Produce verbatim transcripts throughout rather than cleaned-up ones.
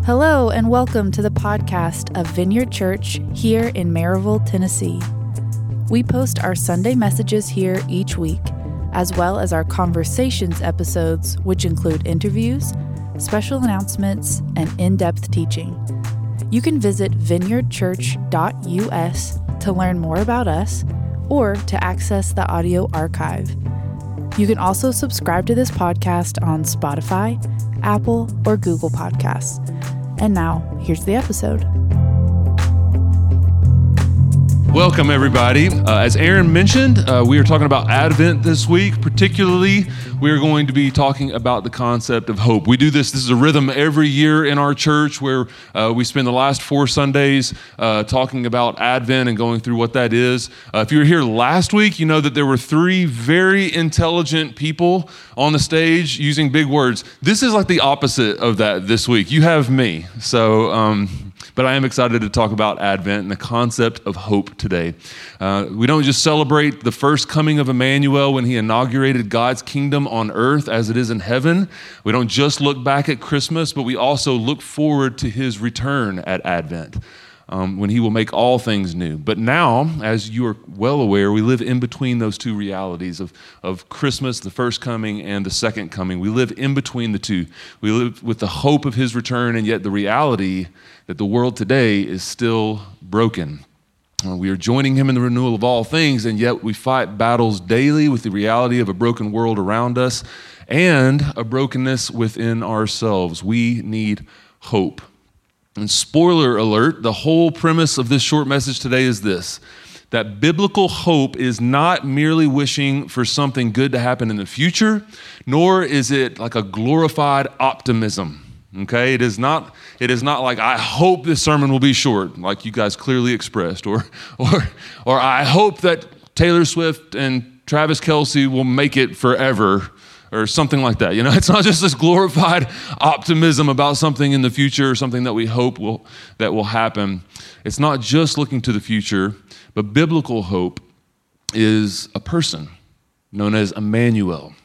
Hello and welcome to the podcast of Vineyard Church here in Maryville, Tennessee. We post our Sunday messages here each week, as well as our conversations episodes, which include interviews, special announcements, and in-depth teaching. You can visit vineyard church dot U S to learn more about us or to access the audio archive. You can also subscribe to this podcast on Spotify, Apple, or Google Podcasts. And now, here's the episode. Welcome, everybody. Uh, as Aaron mentioned, uh, we are talking about Advent this week. Particularly, we are going to be talking about the concept of hope. We do this, this is a rhythm every year in our church where uh, we spend the last four Sundays uh, talking about Advent and going through what that is. Uh, if you were here last week, you know that there were three very intelligent people on the stage using big words. This is like the opposite of that this week. You have me. So, um, but I am excited to talk about Advent and the concept of hope today. Uh, we don't just celebrate the first coming of Emmanuel when he inaugurated God's kingdom on earth as it is in heaven. We don't just look back at Christmas, but we also look forward to his return at Advent, um, when he will make all things new. But now, as you are well aware, we live in between those two realities of, of Christmas, the first coming, and the second coming. We live in between the two. We live with the hope of his return, and yet the reality that the world today is still broken. Uh, we are joining him in the renewal of all things, and yet we fight battles daily with the reality of a broken world around us and a brokenness within ourselves. We need hope. And spoiler alert, the whole premise of this short message today is this: that biblical hope is not merely wishing for something good to happen in the future, nor is it like a glorified optimism. Okay, it is not. It is not like, I hope this sermon will be short, like you guys clearly expressed, or, or, or I hope that Taylor Swift and Travis Kelce will make it forever, or something like that. You know, it's not just this glorified optimism about something in the future, or something that we hope will that will happen. It's not just looking to the future, but biblical hope is a person known as Emmanuel.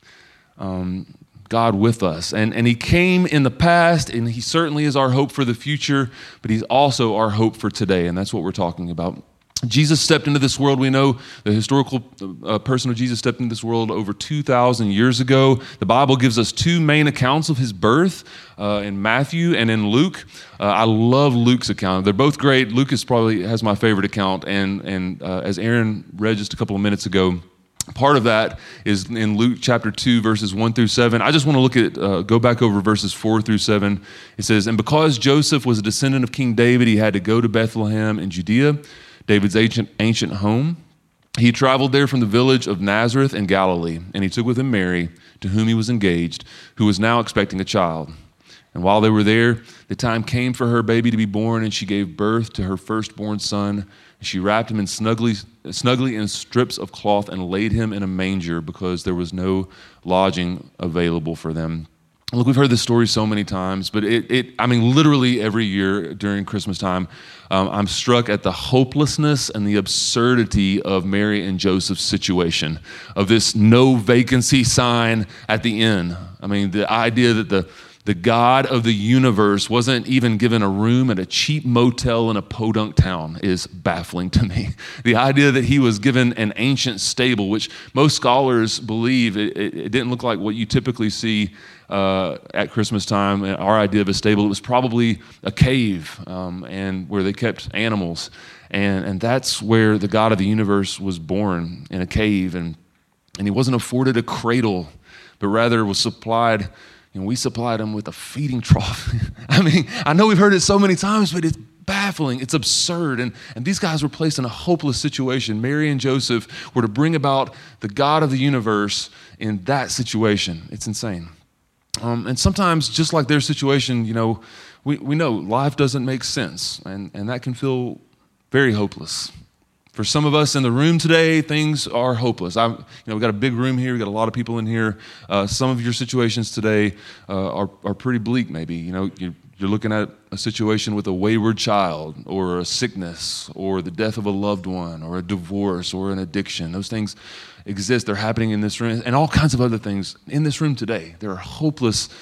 Um, God with us. And, and he came in the past, and he certainly is our hope for the future, but he's also our hope for today, and that's what we're talking about. Jesus stepped into this world. We know the historical uh, person of Jesus stepped into this world over two thousand years ago. The Bible gives us two main accounts of his birth, uh, in Matthew and in Luke. Uh, I love Luke's account. They're both great. Luke is probably has my favorite account, and, and uh, as Aaron read just a couple of minutes ago, part of that is in Luke chapter two, verses one through seven. I just want to look at, uh, go back over verses four through seven. It says, "And because Joseph was a descendant of King David, he had to go to Bethlehem in Judea, David's ancient, ancient home. He traveled there from the village of Nazareth in Galilee, and he took with him Mary, to whom he was engaged, who was now expecting a child. And while they were there, the time came for her baby to be born, and she gave birth to her firstborn son. She wrapped him in snugly, snugly in strips of cloth and laid him in a manger because there was no lodging available for them." Look, we've heard this story so many times, but it, it I mean, literally every year during Christmas time, um, I'm struck at the hopelessness and the absurdity of Mary and Joseph's situation, of this no vacancy sign at the inn. I mean, the idea that the The God of the universe wasn't even given a room at a cheap motel in a podunk town is baffling to me. The idea that he was given an ancient stable, which most scholars believe it, it, it didn't look like what you typically see uh, at Christmas time. Our idea of a stable, it was probably a cave um, and where they kept animals. And, and that's where the God of the universe was born, in a cave. And, and he wasn't afforded a cradle, but rather was supplied. And we supplied him with a feeding trough. I mean, I know we've heard it so many times, but it's baffling. It's absurd. And, and these guys were placed in a hopeless situation. Mary and Joseph were to bring about the God of the universe in that situation. It's insane. Um, and sometimes, just like their situation, you know, we, we know life doesn't make sense. And, and that can feel very hopeless. For some of us in the room today, things are hopeless. I, you know, we've got a big room here. We've got a lot of people in here. Uh, some of your situations today uh, are, are pretty bleak, maybe. You know, you're, you're looking at a situation with a wayward child, or a sickness, or the death of a loved one, or a divorce, or an addiction. Those things exist. They're happening in this room, and all kinds of other things in this room today. There are hopeless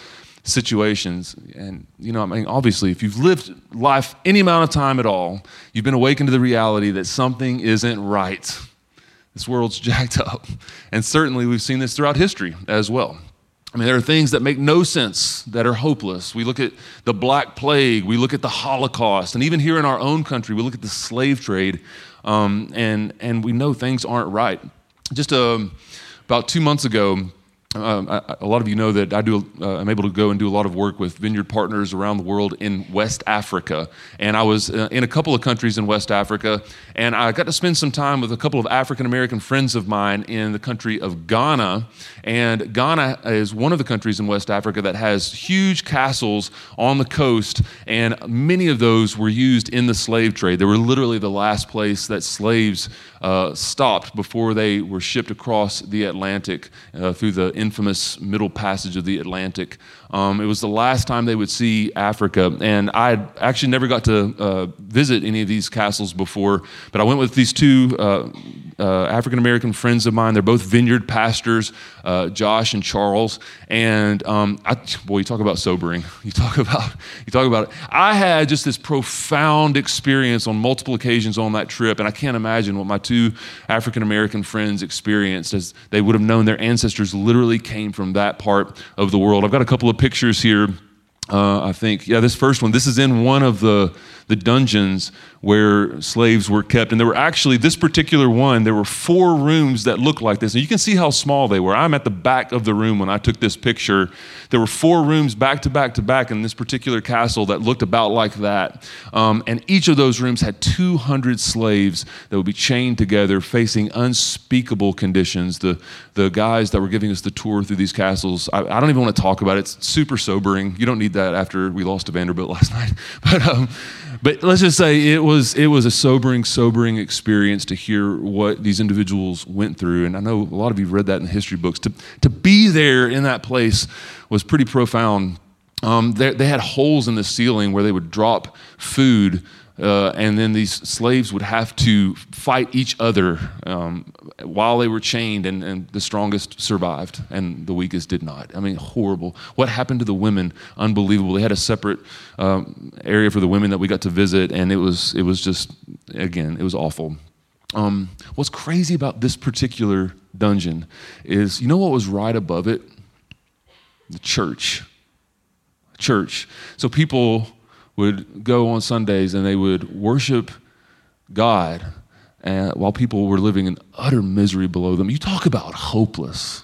situations. And, you know, I mean, obviously, if you've lived life any amount of time at all, you've been awakened to the reality that something isn't right. This world's jacked up. And certainly we've seen this throughout history as well. I mean, there are things that make no sense, that are hopeless. We look at the Black Plague, we look at the Holocaust, and even here in our own country, we look at the slave trade, um, and, and we know things aren't right. Just um, about two months ago, Um, I, a lot of you know that I do. Uh, I'm able to go and do a lot of work with Vineyard Partners around the world in West Africa, and I was uh, in a couple of countries in West Africa, and I got to spend some time with a couple of African American friends of mine in the country of Ghana. And Ghana is one of the countries in West Africa that has huge castles on the coast, and many of those were used in the slave trade. They were literally the last place that slaves uh, stopped before they were shipped across the Atlantic uh, through the infamous Middle Passage of the Atlantic. Um, it was the last time they would see Africa, and I actually never got to uh, visit any of these castles before, but I went with these two uh, uh, African-American friends of mine. They're both vineyard pastors, uh, Josh and Charles, and um, I, boy, you talk about sobering. You talk about, you talk about it. I had just this profound experience on multiple occasions on that trip, and I can't imagine what my two African-American friends experienced, as they would have known their ancestors literally came from that part of the world. I've got a couple of pictures here. Uh, I think, yeah, this first one, this is in one of the, the dungeons where slaves were kept. And there were actually, this particular one, there were four rooms that looked like this. And you can see how small they were. I'm at the back of the room when I took this picture. There were four rooms back to back to back in this particular castle that looked about like that. Um, and each of those rooms had two hundred slaves that would be chained together, facing unspeakable conditions. The, the guys that were giving us the tour through these castles, I, I don't even want to talk about it. It's super sobering. You don't need that after we lost to Vanderbilt last night. But um, but let's just say it was it was a sobering, sobering experience to hear what these individuals went through. And I know a lot of you have read that in the history books. To to be there in that place was pretty profound. Um, they, they had holes in the ceiling where they would drop food, uh, and then these slaves would have to fight each other um, while they were chained, and, and the strongest survived, and the weakest did not. I mean, horrible. What happened to the women? Unbelievable. They had a separate um, area for the women that we got to visit, and it was it was just, again, it was awful. Um, what's crazy about this particular dungeon is, you know what was right above it? The church. Church. So people would go on Sundays and they would worship God, and while people were living in utter misery below them. You talk about hopeless.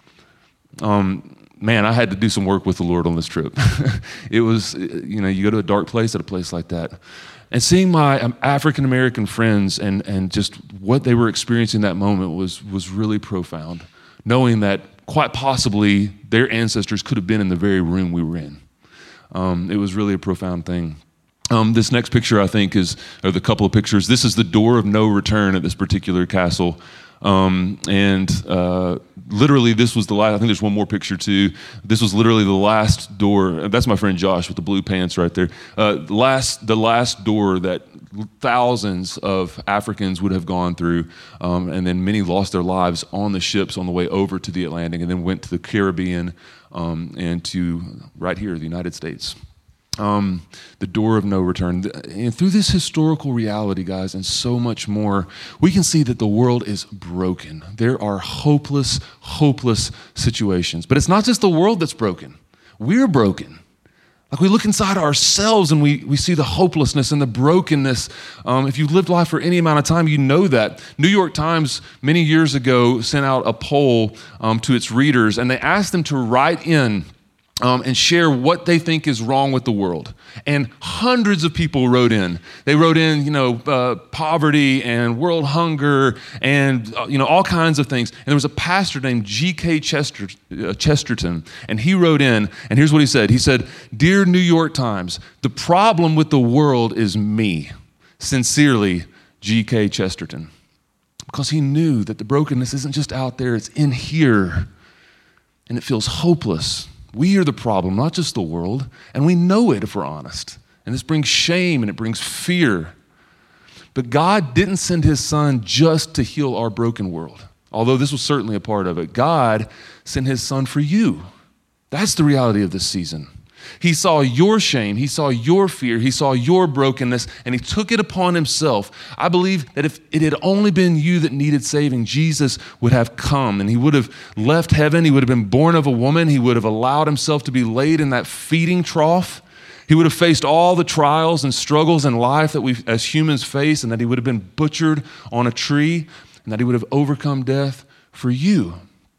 Um, man, I had to do some work with the Lord on this trip. It was, you know, you go to a dark place at a place like that, and seeing my um, African American friends and and just what they were experiencing that moment was was really profound. Knowing that quite possibly their ancestors could have been in the very room we were in. Um, it was really a profound thing. Um, this next picture, I think, is, or the couple of pictures, this is the door of no return at this particular castle. Um, and uh, literally, this was the last, I think there's one more picture too. This was literally the last door. That's my friend Josh with the blue pants right there. Uh, last, the last door that thousands of Africans would have gone through, um, and then many lost their lives on the ships on the way over to the Atlantic, and then went to the Caribbean um, and to right here, the United States. Um, the door of no return. And through this historical reality, guys, and so much more, we can see that the world is broken. There are hopeless, hopeless situations. But it's not just the world that's broken. We're broken. Like, we look inside ourselves and we, we see the hopelessness and the brokenness. Um, if you've lived life for any amount of time, you know that. New York Times many years ago sent out a poll um, to its readers, and they asked them to write in Um, and share what they think is wrong with the world. And hundreds of people wrote in. They wrote in, you know, uh, poverty and world hunger and, uh, you know, all kinds of things. And there was a pastor named G K Chester, uh, Chesterton, and he wrote in, and here's what he said. He said, "Dear New York Times, the problem with the world is me. Sincerely, G K Chesterton." Because he knew that the brokenness isn't just out there, it's in here. And it feels hopeless. We are the problem, not just the world, and we know it if we're honest. And this brings shame and it brings fear. But God didn't send his son just to heal our broken world, although this was certainly a part of it. God sent his son for you, That's the reality of this season. He saw your shame, he saw your fear, he saw your brokenness, and he took it upon himself. I believe that if it had only been you that needed saving, Jesus would have come, and he would have left heaven, he would have been born of a woman, he would have allowed himself to be laid in that feeding trough. He would have faced all the trials and struggles in life that we as humans face, and that he would have been butchered on a tree, and that he would have overcome death for you.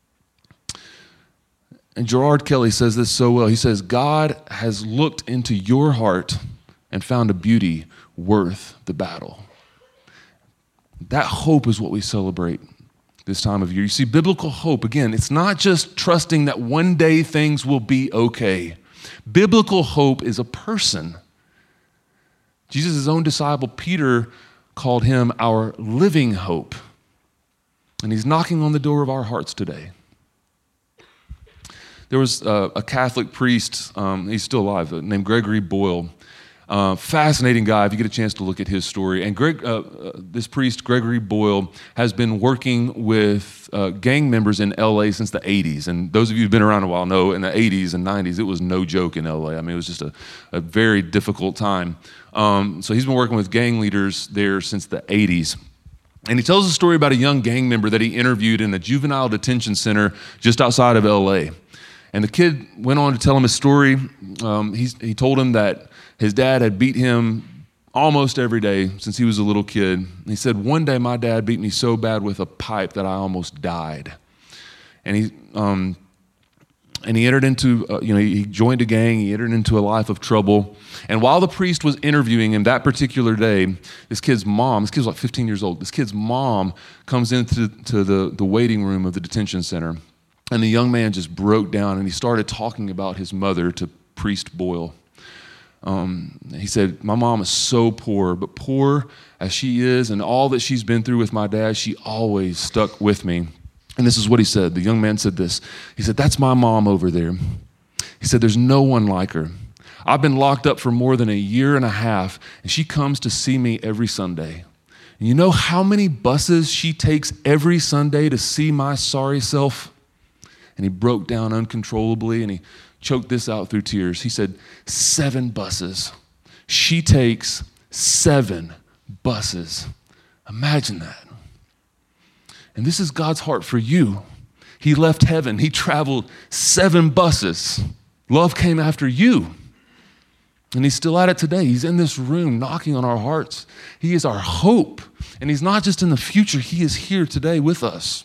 And Gerard Kelly says this so well. He says, God has looked into your heart and found a beauty worth the battle. That hope is what we celebrate this time of year. You see, biblical hope, again, it's not just trusting that one day things will be okay. Biblical hope is a person. Jesus' own disciple, Peter, called him our living hope. And he's knocking on the door of our hearts today. There was a, a Catholic priest, um, he's still alive, named Gregory Boyle. Uh, fascinating guy if you get a chance to look at his story. And Greg, uh, uh, this priest, Gregory Boyle, has been working with uh, gang members in L A since the eighties. And those of you who've been around a while know in the eighties and nineties, it was no joke in L A. I mean, it was just a, a very difficult time. Um, so he's been working with gang leaders there since the eighties. And he tells a story about a young gang member that he interviewed in a juvenile detention center just outside of L A. And the kid went on to tell him his story. Um, he's, he told him that his dad had beat him almost every day since he was a little kid. And he said, one day my dad beat me so bad with a pipe that I almost died. And he um, and he entered into, uh, you know, he joined a gang. He entered into a life of trouble. And while the priest was interviewing him that particular day, this kid's mom, this kid was like fifteen years old, this kid's mom comes into to the, the waiting room of the detention center. And the young man just broke down and he started talking about his mother to Priest Boyle. Um, he said, my mom is so poor, but poor as she is and all that she's been through with my dad, she always stuck with me. And this is what he said. The young man said this. He said, that's my mom over there. He said, there's no one like her. I've been locked up for more than a year and a half, and she comes to see me every Sunday. And you know how many buses she takes every Sunday to see my sorry self? And he broke down uncontrollably and he choked this out through tears. He said, seven buses. She takes seven buses. Imagine that. And this is God's heart for you. He left heaven. He traveled seven buses. Love came after you. And he's still at it today. He's in this room knocking on our hearts. He is our hope. And he's not just in the future. He is here today with us.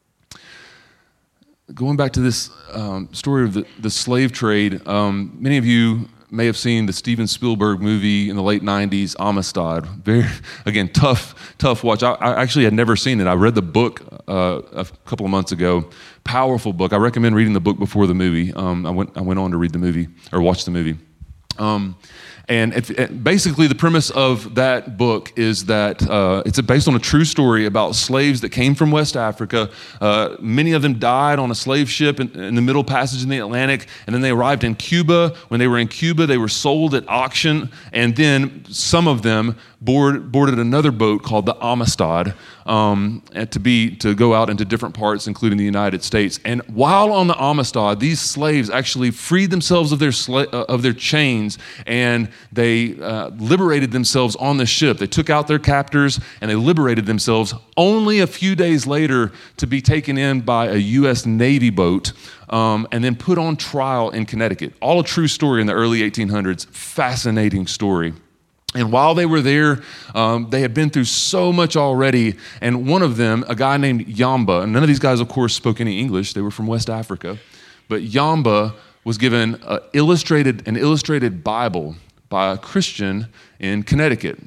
Going back to this um, story of the, the slave trade, um, many of you may have seen the Steven Spielberg movie in the late nineties, Amistad. Very, again, tough, tough watch. I, I actually had never seen it. I read the book uh, a couple of months ago. Powerful book. I recommend reading the book before the movie. Um, I went, I went on to read the movie or watch the movie. Um, and it, it, basically the premise of that book is that uh, it's based on a true story about slaves that came from West Africa. Uh, many of them died on a slave ship in, in the Middle Passage in the Atlantic, and then they arrived in Cuba. When they were in Cuba, they were sold at auction, and then some of them board, boarded another boat called the Amistad um, to be to go out into different parts, including the United States. And while on the Amistad, these slaves actually freed themselves of their sla- uh, of their chains, and they uh, liberated themselves on the ship. They took out their captors and they liberated themselves only a few days later to be taken in by a U S Navy boat um, and then put on trial in Connecticut. All a true story in the early eighteen hundreds. Fascinating story. And while they were there, um, they had been through so much already. And one of them, a guy named Yamba, and none of these guys, of course, spoke any English. They were from West Africa. But Yamba was given a illustrated, an illustrated Bible by a Christian in Connecticut.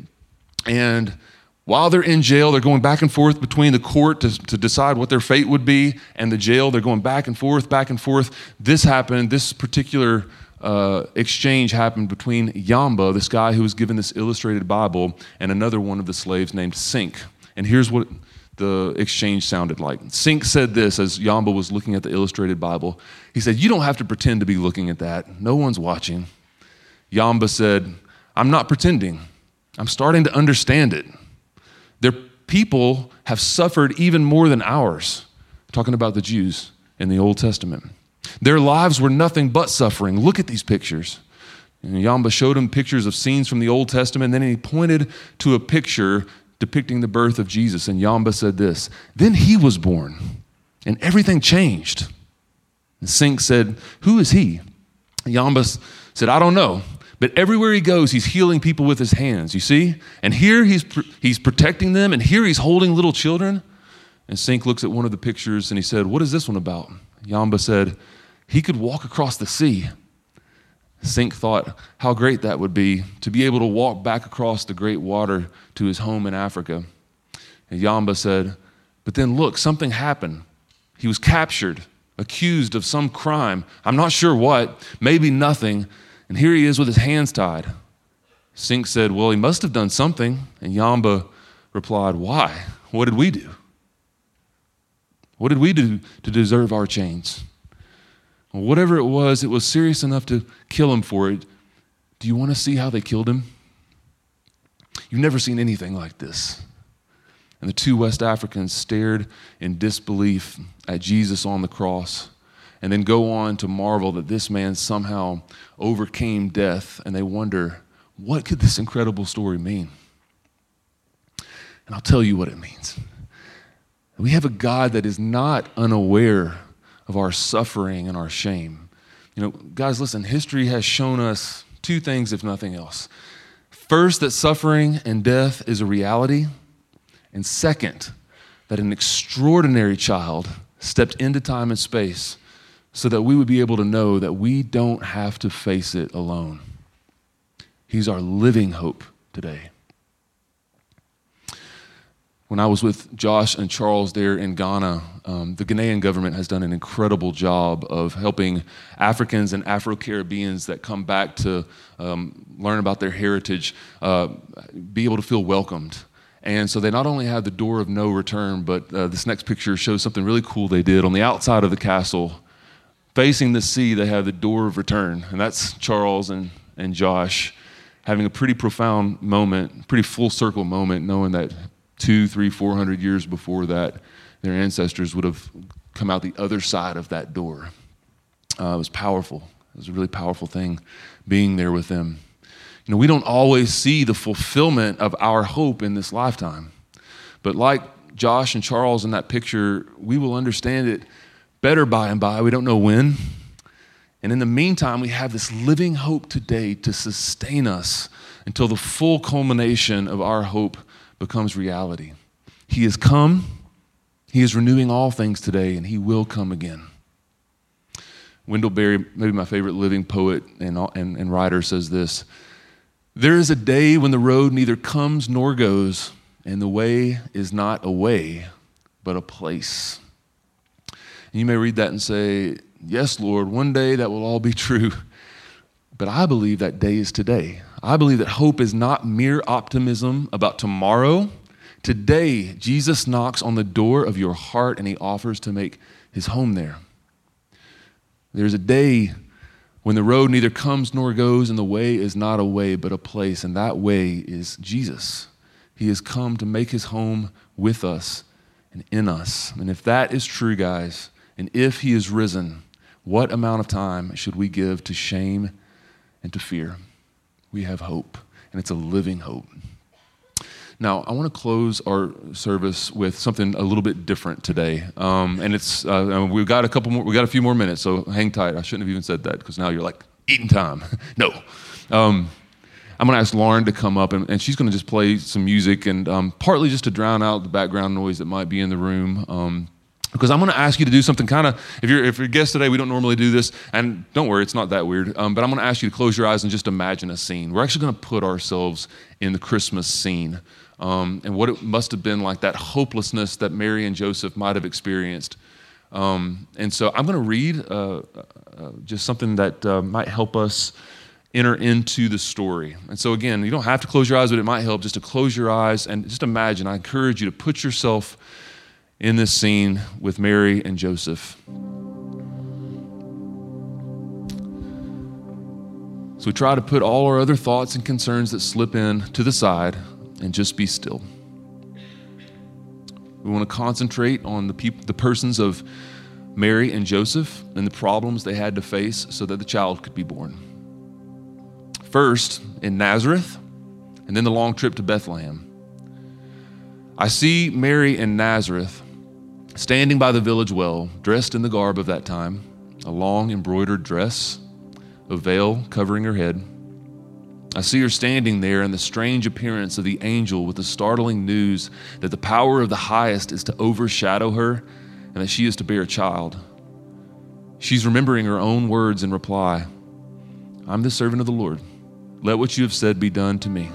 And while they're in jail, they're going back and forth between the court to, to decide what their fate would be and the jail. They're going back and forth, back and forth. This happened, this particular uh, exchange happened between Yamba, this guy who was given this illustrated Bible, and another one of the slaves named Sink. And here's what the exchange sounded like. Sink said this as Yamba was looking at the illustrated Bible. He said, "You don't have to pretend to be looking at that. No one's watching." Yamba said, "I'm not pretending. I'm starting to understand it. Their people have suffered even more than ours," talking about the Jews in the Old Testament. Their lives were nothing but suffering. Look at these pictures. And Yamba showed him pictures of scenes from the Old Testament, and then he pointed to a picture depicting the birth of Jesus. And Yamba said this, then he was born, and everything changed. And Sink said, who is he? And Yamba said, I don't know. But everywhere he goes, he's healing people with his hands, you see? And here he's he's protecting them, and here he's holding little children. And Sink looks at one of the pictures, and he said, what is this one about? Yamba said, he could walk across the sea. Sink thought how great that would be, to be able to walk back across the great water to his home in Africa. And Yamba said, but then look, something happened. He was captured, accused of some crime. I'm not sure what, maybe nothing. And here he is with his hands tied. Sink said, well, he must have done something. And Yamba replied, why? What did we do? What did we do to deserve our chains? Well, whatever it was, it was serious enough to kill him for it. Do you want to see how they killed him? You've never seen anything like this. And the two West Africans stared in disbelief at Jesus on the cross, and then go on to marvel that this man somehow overcame death, and they wonder, what could this incredible story mean? And I'll tell you what it means. We have a God that is not unaware of our suffering and our shame. You know, guys, listen, history has shown us two things, if nothing else. First, that suffering and death is a reality. And second, that an extraordinary child stepped into time and space so that we would be able to know that we don't have to face it alone. He's our living hope today. When I was with Josh and Charles there in Ghana, um, the Ghanaian government has done an incredible job of helping Africans and Afro-Caribbeans that come back to um, learn about their heritage uh, be able to feel welcomed. And so they not only have the door of no return, but uh, this next picture shows something really cool they did. On the outside of the castle, facing the sea, they have the door of return. And that's Charles and, and Josh having a pretty profound moment, pretty full circle moment, knowing that two, three, four hundred years before that, their ancestors would have come out the other side of that door. Uh, it was powerful. It was a really powerful thing being there with them. You know, we don't always see the fulfillment of our hope in this lifetime. But like Josh and Charles in that picture, we will understand it better by and by. We don't know when. And in the meantime, we have this living hope today to sustain us until the full culmination of our hope becomes reality. He has come, he is renewing all things today, and he will come again. Wendell Berry, maybe my favorite living poet and, and, and writer, says this: there is a day when the road neither comes nor goes, and the way is not a way, but a place. And you may read that and say, yes, Lord, one day that will all be true. But I believe that day is today. I believe that hope is not mere optimism about tomorrow. Today, Jesus knocks on the door of your heart and he offers to make his home there. There's a day when the road neither comes nor goes and the way is not a way but a place, and that way is Jesus. He has come to make his home with us and in us. And if that is true, guys, and if he is risen, what amount of time should we give to shame and to fear? We have hope, and it's a living hope. Now, I want to close our service with something a little bit different today, um, and it's uh, we've got a couple more, we got a few more minutes, so hang tight. I shouldn't have even said that because now you're like eating time. No, um, I'm going to ask Lauren to come up, and, and she's going to just play some music, and um, partly just to drown out the background noise that might be in the room. Um, Because I'm going to ask you to do something kind of, if you're if you're a guest today, we don't normally do this, and don't worry, it's not that weird, um, but I'm going to ask you to close your eyes and just imagine a scene. We're actually going to put ourselves in the Christmas scene, um, and what it must have been like, that hopelessness that Mary and Joseph might have experienced. Um, and so I'm going to read uh, uh, just something that uh, might help us enter into the story. And so again, you don't have to close your eyes, but it might help just to close your eyes and just imagine. I encourage you to put yourself in this scene with Mary and Joseph. So we try to put all our other thoughts and concerns that slip in to the side and just be still. We want to concentrate on the people, the persons of Mary and Joseph and the problems they had to face so that the child could be born. First, in Nazareth, and then the long trip to Bethlehem. I see Mary in Nazareth, standing by the village well, dressed in the garb of that time, a long embroidered dress, a veil covering her head. I see her standing there in the strange appearance of the angel with the startling news that the power of the highest is to overshadow her and that she is to bear a child. She's remembering her own words in reply. I'm the servant of the Lord. Let what you have said be done to me.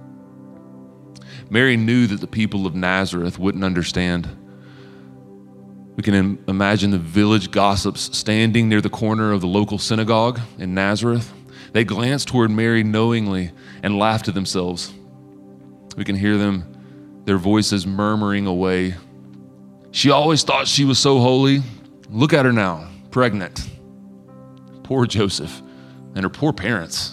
Mary knew that the people of Nazareth wouldn't understand. We can im- imagine the village gossips standing near the corner of the local synagogue in Nazareth. They glanced toward Mary knowingly and laughed to themselves. We can hear them, their voices murmuring away. She always thought she was so holy. Look at her now, pregnant. Poor Joseph and her poor parents.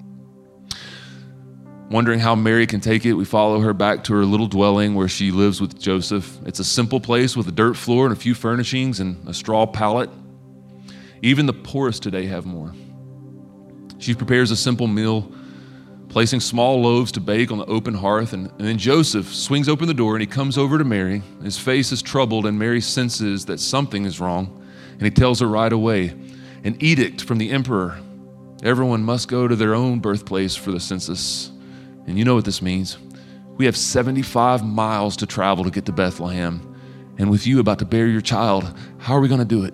Wondering how Mary can take it, we follow her back to her little dwelling where she lives with Joseph. It's a simple place with a dirt floor and a few furnishings and a straw pallet. Even the poorest today have more. She prepares a simple meal, placing small loaves to bake on the open hearth, and, and then Joseph swings open the door and he comes over to Mary. His face is troubled and Mary senses that something is wrong, and he tells her right away, an edict from the emperor. Everyone must go to their own birthplace for the census. And you know what this means. We have seventy-five miles to travel to get to Bethlehem. And with you about to bear your child, how are we going to do it?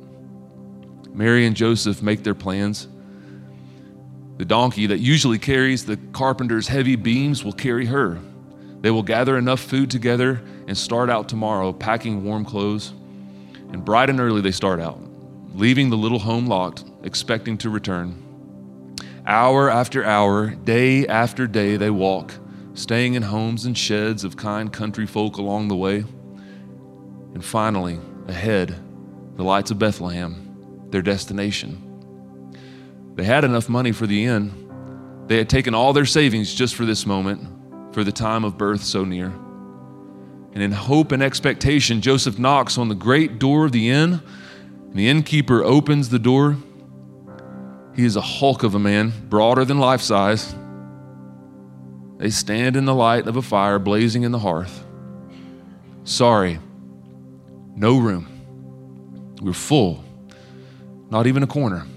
Mary and Joseph make their plans. The donkey that usually carries the carpenter's heavy beams will carry her. They will gather enough food together and start out tomorrow, packing warm clothes. And bright and early they start out, leaving the little home locked, expecting to return. Hour after hour, day after day, they walk, staying in homes and sheds of kind country folk along the way. And finally, ahead, the lights of Bethlehem, their destination. They had enough money for the inn. They had taken all their savings just for this moment, for the time of birth so near. And in hope and expectation, Joseph knocks on the great door of the inn, and the innkeeper opens the door. He is a hulk of a man, broader than life size. They stand in the light of a fire blazing in the hearth. Sorry, no room. We're full, not even a corner.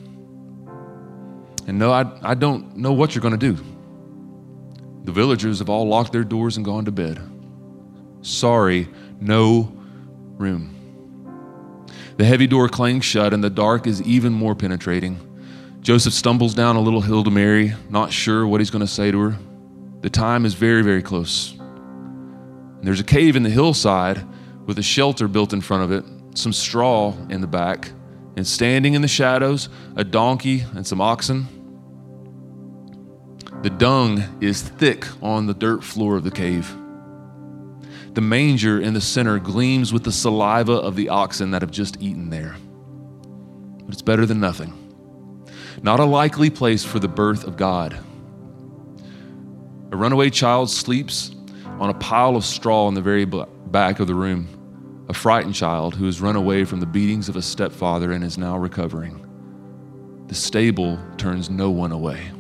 And no, I, I don't know what you're going to do. The villagers have all locked their doors and gone to bed. Sorry, no room. The heavy door clangs shut and the dark is even more penetrating. Joseph stumbles down a little hill to Mary, not sure what he's going to say to her. The time is very, very close. And there's a cave in the hillside with a shelter built in front of it, some straw in the back, and standing in the shadows, a donkey and some oxen. The dung is thick on the dirt floor of the cave. The manger in the center gleams with the saliva of the oxen that have just eaten there. But it's better than nothing. Not a likely place for the birth of God. A runaway child sleeps on a pile of straw in the very back of the room. A frightened child who has run away from the beatings of a stepfather and is now recovering. The stable turns no one away.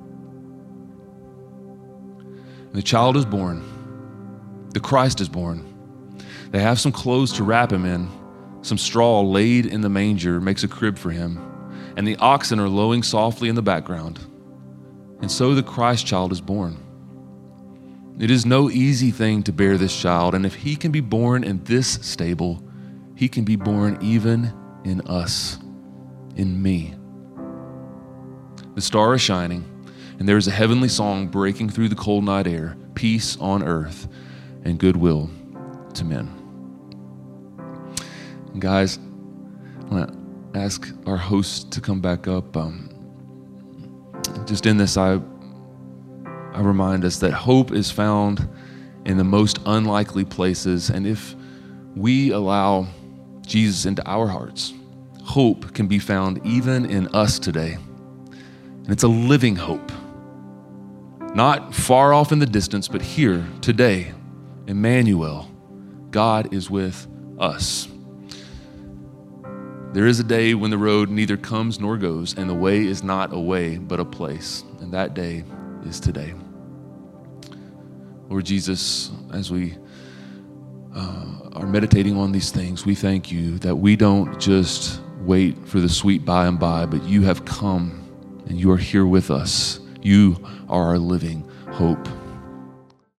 And the child is born. The Christ is born. They have some clothes to wrap him in. Some straw laid in the manger makes a crib for him. And the oxen are lowing softly in the background. And so the Christ child is born. It is no easy thing to bear this child, and if he can be born in this stable, he can be born even in us, in me. The star is shining, and there is a heavenly song breaking through the cold night air, peace on earth and goodwill to men. And guys, I want to ask our host to come back up. Um, just in this, I, I remind us that hope is found in the most unlikely places, and if we allow Jesus into our hearts, hope can be found even in us today. And it's a living hope. Not far off in the distance, but here, today, Emmanuel, God is with us. There is a day when the road neither comes nor goes, and the way is not a way, but a place. And that day is today. Lord Jesus, as we uh, are meditating on these things, we thank you that we don't just wait for the sweet by and by, but you have come and you are here with us. You are our living hope.